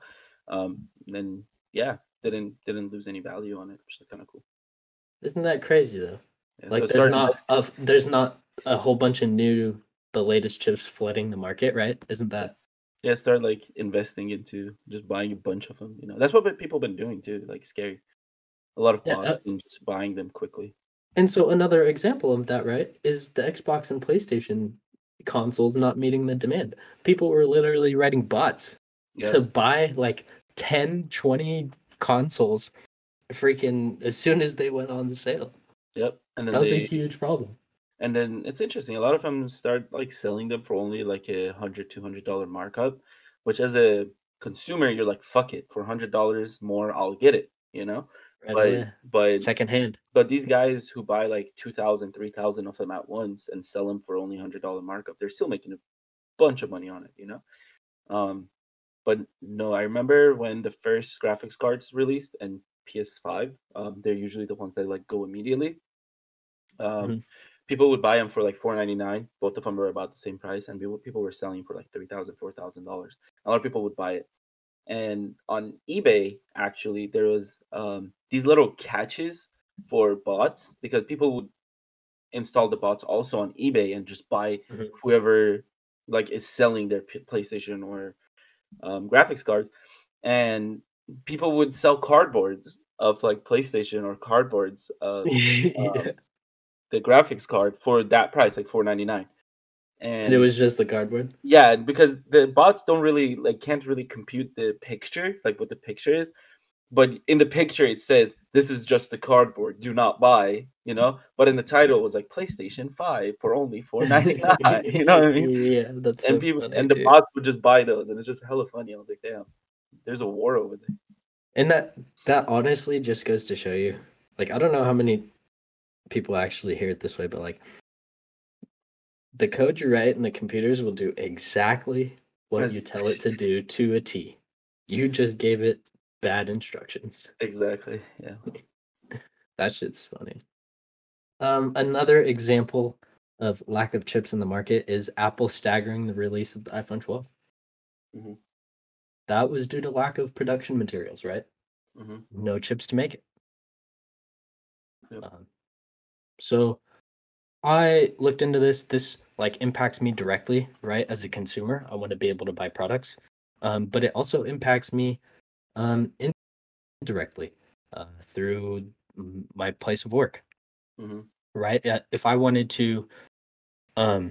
Then yeah, didn't lose any value on it, which is kind of cool. Isn't that crazy though? Yeah, so I Like started investing. there's not a whole bunch of the latest chips flooding the market, right? Isn't that Yeah, start like investing into just buying a bunch of them. That's what people been doing too. Like scary. A lot of yeah, bots and just buying them quickly. and so another example of that, right, is the Xbox and PlayStation consoles not meeting the demand. People were literally writing bots to Yep, buy like 10, 20 consoles freaking as soon as they went on the sale. yep. And That then was a they huge problem. and then it's interesting. A lot of them start like selling them for only like $100, $200 markup, which as a consumer, you're like, fuck it, for $100 more, I'll get it. You know, Right but away. but Secondhand. but these guys who buy like 2,000, 3,000 of them at once and sell them for only $100 markup, they're still making a bunch of money on it. Um, But no, I remember when the first graphics cards released and PS5, they're usually the ones that like go immediately. Um, Mhm. People would buy them for like 499. Both of them were about the same price, and people were selling for like $3,000, $4,000. A lot of people would buy it. And on eBay, actually, there was these little catches for bots because people would install the bots also on eBay and just buy Mhm. whoever like is selling their PlayStation or graphics cards, and people would sell cardboards of like PlayStation or cardboards of Yeah. um, the graphics card for that price, like 499. And it And was just the cardboard? yeah, because the bots don't really like can't really compute the picture, like what the picture is. But in the picture, it says this is just the cardboard. Do not buy, But in the title, it was like PlayStation 5 for only 499. You know what I mean? Yeah, that's And so people funny, and the dude. bots would just buy those, and it's just hella funny. I was like, damn, there's a war over there. And that honestly just goes to show you, like, I don't know how many people actually hear it this way, but like the code you write and the computers will do exactly what As you tell it to do to a T. You just gave it bad instructions. exactly, yeah. That shit's funny. Another example of lack of chips in the market is Apple staggering the release of the iPhone 12. Mhm, That was due to lack of production materials, right? mhm, No chips to make it. yep, Um, so I looked into this. This like impacts me directly, right? As a consumer, I want to be able to buy products, but it also impacts me indirectly through my place of work, mhm, right? If I wanted to, um,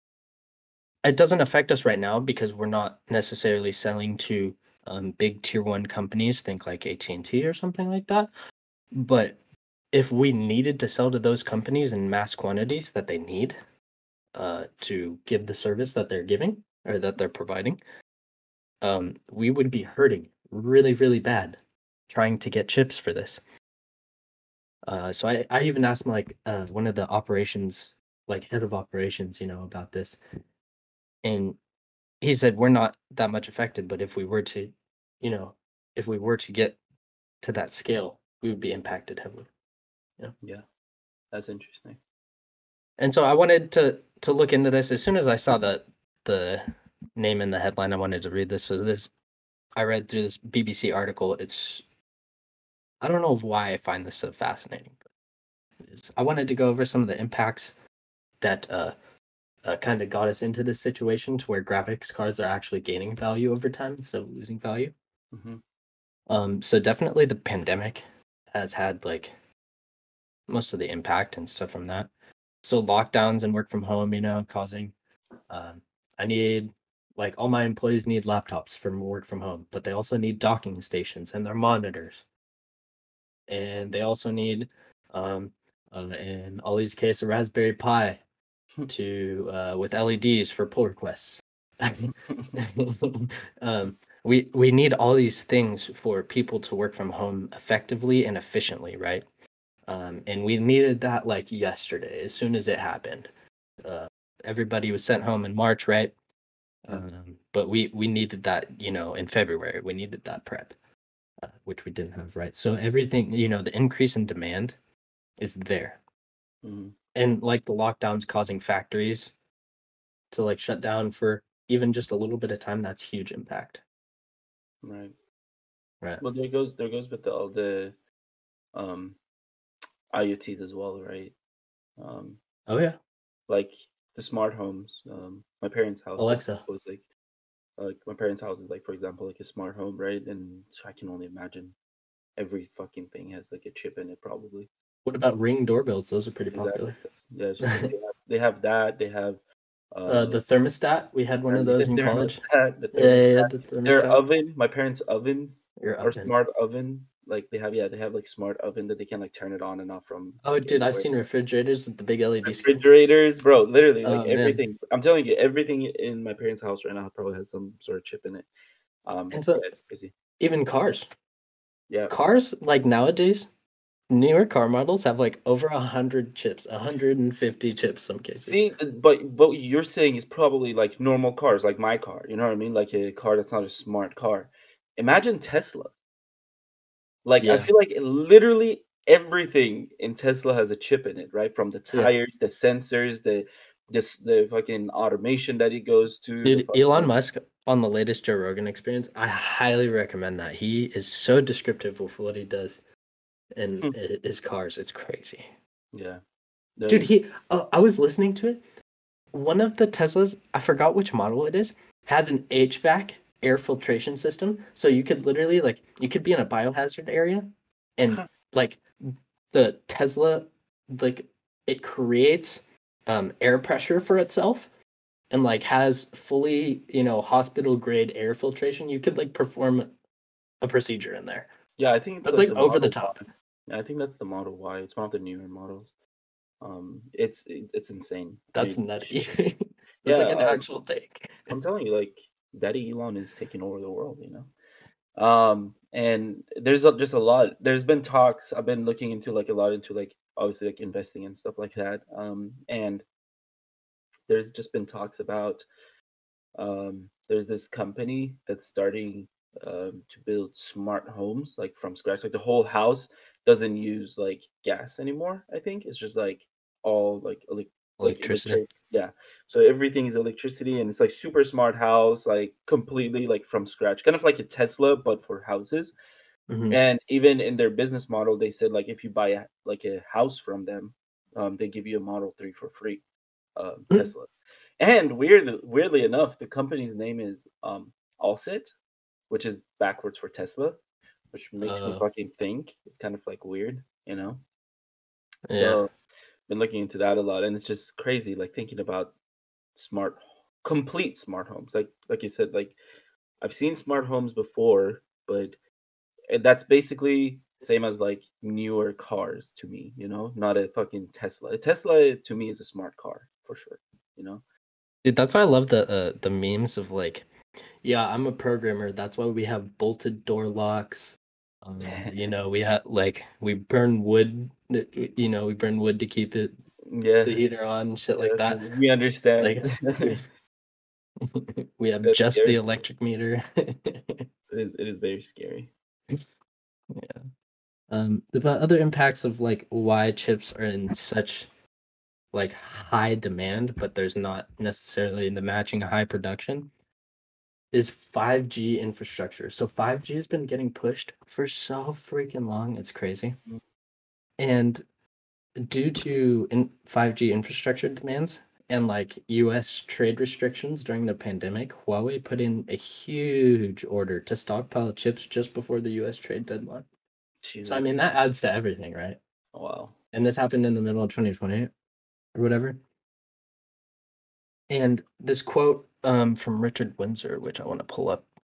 it doesn't affect us right now because we're not necessarily selling to big tier one companies. Think like AT&T or something like that. But if we needed to sell to those companies in mass quantities that they need to give the service that they're giving or that they're providing, we would be hurting really, really bad trying to get chips for this. So I even asked like one of the operations, like head of operations, about this, and he said we're not that much affected, but if we were to, you know, if we were to get to that scale, we would be impacted heavily. Yeah. yeah, that's interesting. And so I wanted to look into this as soon as I saw the name in the headline. I wanted to read this. So this I read through this BBC article. I don't know why I find this so fascinating, but it is. I wanted to go over some of the impacts that kind of got us into this situation to where graphics cards are actually gaining value over time instead of losing value. Mhm, So definitely the pandemic has had like most of the impact and stuff from that. So lockdowns and work from home, causing um, I need like all my employees need laptops from work from home, but they also need docking stations and their monitors, and they also need um, in Ollie's case a Raspberry Pi to with LEDs for pull requests. um, we need all these things for people to work from home effectively and efficiently, right? And we needed that like yesterday, as soon as it happened. Uh, Everybody was sent home in March, right? Yeah. But we needed that, in February. We needed that prep, which we didn't have, right? So everything, the increase in demand is there, Mhm. and like the lockdowns causing factories to like shut down for even just a little bit of time. That's huge impact, Right. right? Well, there goes with all the um IoTs as well, right? Um, Oh yeah, like the smart homes. My parents' house, for Alexa. example, is like my parents' house is like, for example, like a smart home, right? And so I can only imagine every fucking thing has like a chip in it, probably. What about Ring doorbells? Those are pretty Exactly. popular. That's yeah. It's just like they have that. They have The thermostat, we had one of the those in college. thermostat, the Yeah, yeah, yeah, thermostat. the Their thermostat. oven, my parents' ovens Your are oven. smart oven. Like they have like smart oven that they can like turn it on and off from Oh, like dude, I've anywhere. seen refrigerators with the big LED screen. Refrigerators, bro, literally like Oh man. everything. I'm telling you, everything in my parents' house right now probably has some sort of chip in it. And so Yeah, it's crazy. even cars. Yeah. Cars, like nowadays, newer car models have like over 100 chips, 150 chips some cases. See, but what you're saying is probably like normal cars, like my car. You know what I mean? Like a car that's not a smart car. Imagine Tesla. Like, I Yeah. feel like literally everything in Tesla has a chip in it, right? From the Yeah. tires, the sensors, the fucking automation that it goes to, the Dude, Elon fucking Musk on the latest Joe Rogan Experience, I highly recommend that. He is so descriptive of what he does in Hmm, his cars. It's crazy. yeah. Dude, The I was listening to it. One of the Teslas, I forgot which model it is, has an HVAC air filtration system. So you could literally like you could be in a biohazard area and like the Tesla like it creates air pressure for itself and like has fully, hospital grade air filtration. You could like perform a procedure in there. yeah, I think it's That's like like the over the Model top. Y. Yeah, I think that's the Model Y. It's one of the newer models. It's insane. That's nutty. That's Yeah, like an actual take. I'm telling you, like, Daddy Elon is taking over the world, you know? And there's just a lot. There's been talks. I've been looking into like a lot into like obviously like investing and stuff like that. And there's just been talks about there's this company that's starting to build smart homes like from scratch. Like the whole house doesn't use like gas anymore. I think it's just like all like Electricity. electric. Yeah. So everything is electricity, and it's like super smart house, like completely like from scratch, kind of like a Tesla but for houses. Hmm. And even in their business model, they said like if you buy a house from them, they give you a Model 3 for free, Tesla. And weirdly enough, the company's name is Allset, which is backwards for Tesla, which makes me Uh, fucking think. It's kind of like weird, you know. yeah. So been looking into that a lot, and it's just crazy, like thinking about smart, complete smart homes. Like you said, like I've seen smart homes before, but and that's basically same as like newer cars to me, you know, not a fucking Tesla. A Tesla to me is a smart car for sure, you know. Dude, that's why I love the memes of like, yeah, I'm a programmer. That's why we have bolted door locks. We have like we burn wood to keep the Yeah, heater on, shit yeah, like that. we understand. Like we have That's just the scary. electric meter. It is very scary. Yeah. But other impacts of like why chips are in such like high demand, but there's not necessarily the matching high production is 5G infrastructure. So 5G has been getting pushed for so freaking long. It's crazy. Mm, And due to 5G infrastructure demands and like US trade restrictions during the pandemic, Huawei put in a huge order to stockpile chips just before the US trade deadline. So I Jesus. mean that adds to everything, right? Wow. And this happened in the middle of 2020 or whatever. And this quote from Richard Windsor, which I want to pull up.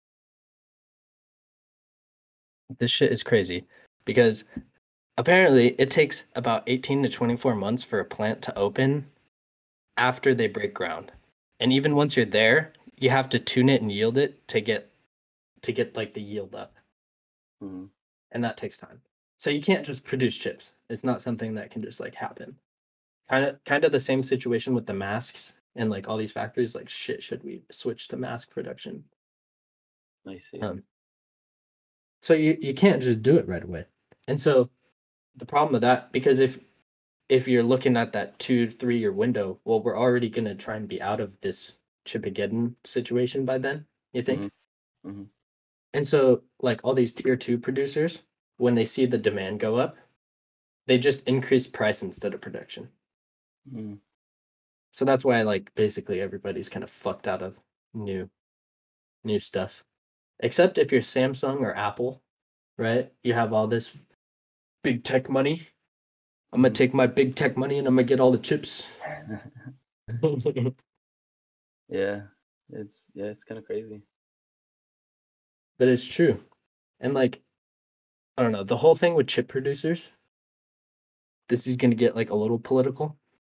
This shit is crazy because apparently it takes about 18 to 24 months for a plant to open after they break ground. And even once you're there, you have to tune it and yield it to get to get like the yield up, Hmm. and that takes time. So you can't just produce chips. It's not something that can just like happen. Kind of the same situation with the masks and like all these factories. Like shit, should we switch to mask production? I see. Um, so you can't just do it right away. And so the problem with that, because if you're looking at that 2 3 year window, well, we're already gonna try and be out of this Chipageddon situation by then. You Hmm. think? Hmm. And so like all these tier two producers, when they see the demand go up, they just increase price instead of production. Hmm. So that's why like basically everybody's kind of fucked out of new new stuff. Except if you're Samsung or Apple, right? You have all this big tech money. I'm gonna Hmm. take my big tech money and I'm gonna get all the chips. But Yeah, it's kind of crazy. it's true. And like, I don't know, the whole thing with chip producers, this is gonna get like a little political.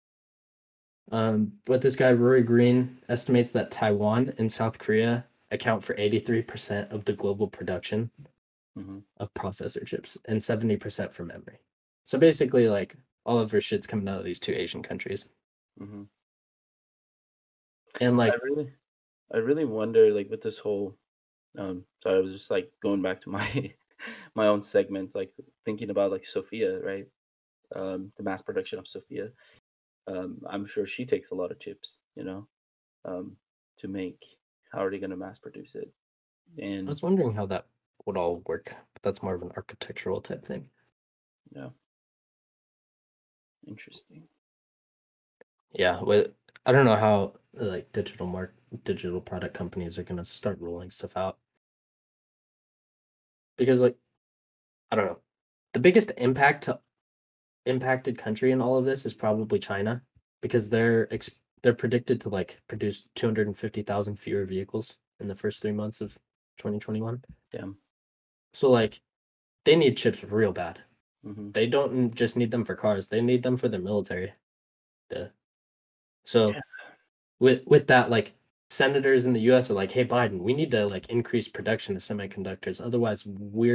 But this guy Rory Green estimates that Taiwan and South Korea account for 83% of the global production Hmm. of processor chips and 70% for memory. So basically, like all of our shit's coming out of these two Asian countries. Hmm. And I like, really, I really wonder, like, with this whole. So I was just like going back to my my own segment, like thinking about like Sophia, right? The mass production of Sophia. I'm sure she takes a lot of chips, um, to make. How are they going to mass produce it? I And was wondering how that would all work, but that's more of an architectural type thing. yeah, interesting. Yeah, with I don't know how like digital product companies are gonna start rolling stuff out because like I don't know. The biggest impacted country in all of this is probably China because they're predicted to like produce 250,000 fewer vehicles in the first 3 months of 2021. Damn. So like they need chips real bad. Hmm. They don't just need them for cars; they need them for the military. Duh. So Yeah. with that, like senators in the U.S. are like, "Hey, Biden, we need to like increase production of semiconductors. Otherwise,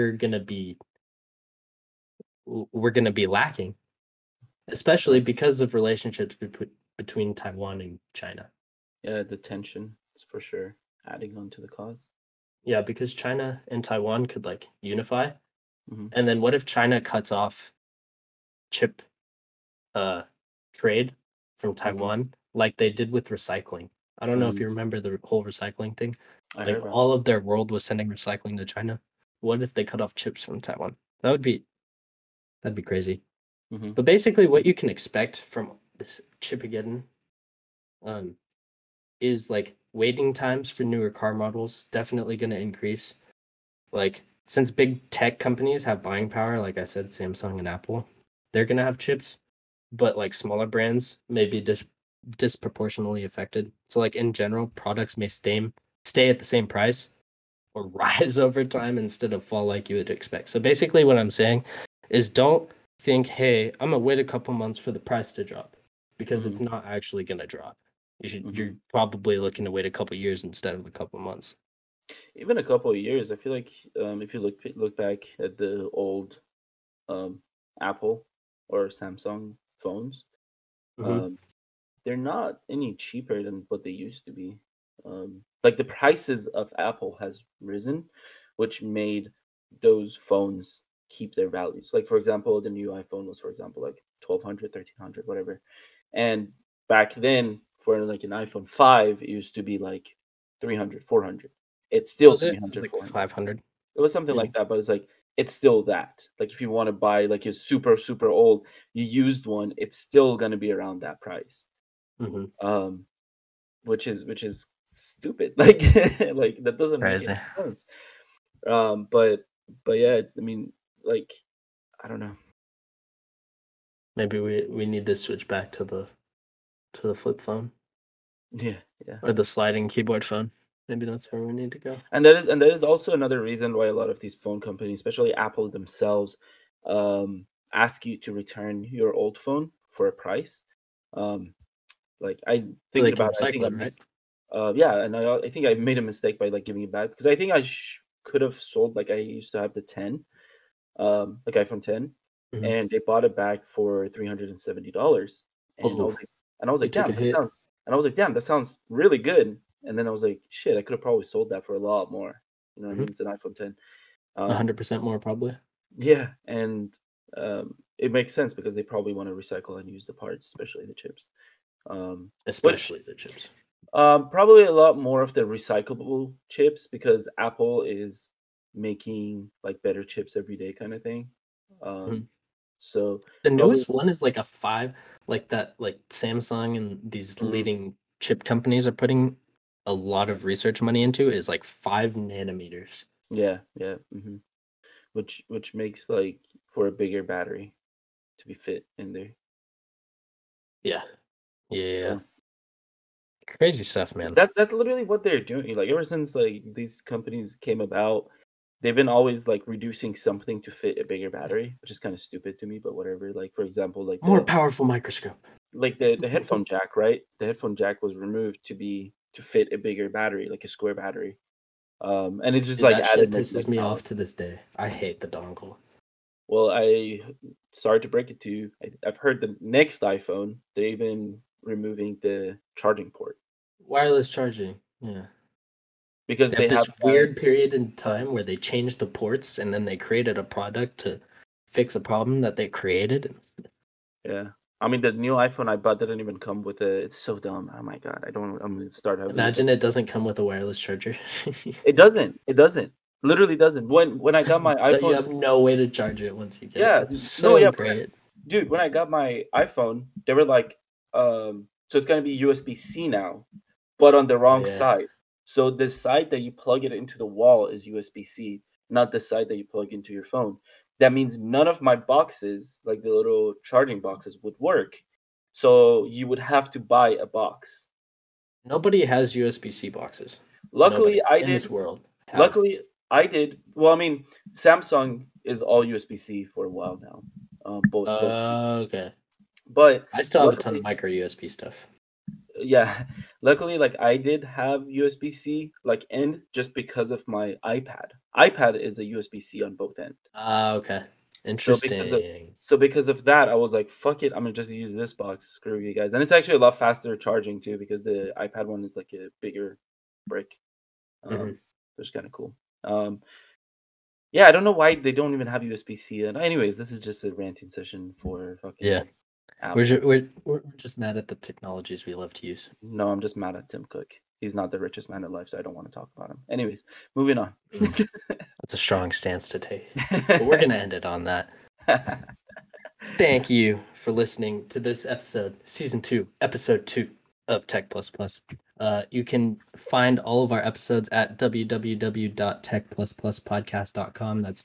we're gonna be lacking, especially Right. because of relationships between Taiwan and China." Yeah, the tension is for sure adding on to the cause. Yeah, because China and Taiwan could like unify, Hmm. and then what if China cuts off chip uh trade from Hmm. Taiwan like they did with recycling? I don't know if Hmm. you remember the whole recycling thing. I Like heard about all of their world was sending recycling to China. What if they cut off chips from Taiwan? That'd be crazy. it. Hmm. But basically what you can expect from this Chipageddon um is like waiting times for newer car models definitely gonna increase. Like since big tech companies have buying power, like I said, Samsung and Apple, they're gonna have chips, but like smaller brands may be disproportionately affected. So like in general, products may stay at the same price or rise over time instead of fall like you would expect. So basically what I'm saying is don't think, hey, I'm gonna wait a couple months for the price to drop because Hmm. it's not actually gonna drop. Hmm. You're probably looking to wait a couple years instead of a couple months. Even a couple of years, I feel like if you look back at the old um, Apple or Samsung phones, Hmm. um, they're not any cheaper than what they used to be. Like the prices of Apple has risen, which made those phones keep their values. Like for example, the new iPhone was, for example, like 1200, 1300, whatever. And back then, for like an iPhone 5, it used to be like 300, 400. It's still Was it? It was 300, like 400. 500. It was something Yeah. like that, but it's like it's still that. Like if you want to buy like a super super old, you used one, it's still gonna be around that price. Hmm. Um, which is stupid. Like like that doesn't make Crazy. any sense. But yeah, it's I mean like I don't know. Maybe we need to switch back to the flip phone Yeah, yeah. or the sliding keyboard phone. Maybe that's where we need to go. And that is also another reason why a lot of these phone companies, especially Apple themselves, ask you to return your old phone for a price. Um, like I So they thinking can about it, I think recycle I it, made right? yeah, and I think I made a mistake by like giving it back because I think I could have sold. Like I used to have the 10, like iPhone 10, Mhm. and they bought it back for $370, and I Oh, was like, and I was you like, took a damn, that hit. sounds, and I was like, damn, that sounds really good. And then I was like, shit, I could have probably sold that for a lot more. You know what I Mhm. mean? It's an iPhone 10. Um, 100% more probably, yeah, and it makes sense because they probably want to recycle and use the parts, especially the chips. Which especially the chips. probably a lot more of the recyclable chips because Apple is making like better chips every day, kind of thing. Mhm. Um, so The probably, newest one is like a 5, like that, like Samsung and these mhm, leading chip companies are putting a lot of research money into is like 5 nanometers. yeah, yeah, which makes like for a bigger battery to be fit in there. Yeah. Yeah. So Crazy stuff, man. that's literally what they're doing. Like ever since like these companies came about, they've been always like reducing something to fit a bigger battery, which is kind of stupid to me, but whatever. Like for example, More powerful microscope. the headphone jack, right? The headphone jack was removed to fit a bigger battery, like a square battery. And it just Dude, like that shit added more pisses like me power. off to this day. I hate the dongle. Well, sorry to break it to you. I've heard the next iPhone, they're even removing the charging port Wireless charging. Yeah. because They they have have this that. weird period in Yeah, time where they changed the ports and then they created a product to fix a problem that they created. yeah. I mean, the new iPhone I bought didn't even come with a. It's so dumb. Oh my god, I don't. I'm gonna start having a Imagine double. it doesn't come with a wireless charger. It doesn't. It doesn't. Literally doesn't. When I got my So you iPhone, have no way to charge it once you get it. yeah, That's no, so yeah, great. dude, when I got my iPhone, they were like, so it's gonna be USB-C now, but on the Oh wrong yeah. side. So the side that you plug it into the wall is USB-C, not the side that you plug into your phone. That means none of my boxes, like the little charging boxes, would work. So you would have to buy a box. Nobody has USB-C boxes. Luckily, Nobody I in this did. world have. Luckily, I did. Well, I mean, Samsung is all USB-C for a while now. Both. Okay. But I still have a ton of luckily, micro USB stuff. yeah, luckily, like I did have USB-C like end just because of my iPad. iPad is a USB-C on both end. Okay. So because of Interesting. that, I was like, fuck it, I'm gonna just use this box. Screw you guys. And it's actually a lot faster charging too because the iPad one is like a bigger brick. Hmm. Which is kind of cool. Um, yeah, I don't know why they don't even have USB-C. And anyways, this is just a ranting session for Yeah. fucking Apple. We're just mad at the technologies we love to use. No, I'm just mad at Tim Cook. He's not the richest man in life, so I don't want to talk about him. Anyways, moving on. Mm, that's a strong stance to take. But we're gonna end it on that. Thank you for listening to this episode, season 2, episode 2 of Tech Plus Plus. You can find all of our episodes at www.techpluspluspodcast.com. That's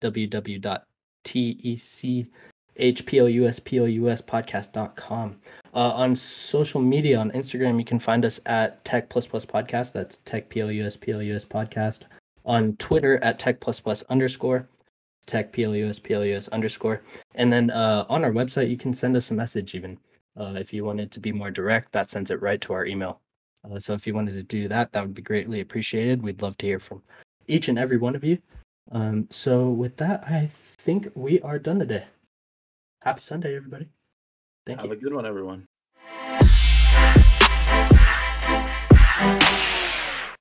www.techpluspodcast.com. On social media, on Instagram, you can find us at Tech Plus Plus Podcast. That's Tech Plus Podcast. On Twitter at Tech Plus Plus _ Tech Plus _ and then on our website you can send us a message even if you wanted to be more direct. That sends it right to our email. So if you wanted to do that, that would be greatly appreciated. We'd love to hear from each and every one of you. So with that, I think we are done today. Happy Sunday, everybody. Thank Have you. a good one, everyone.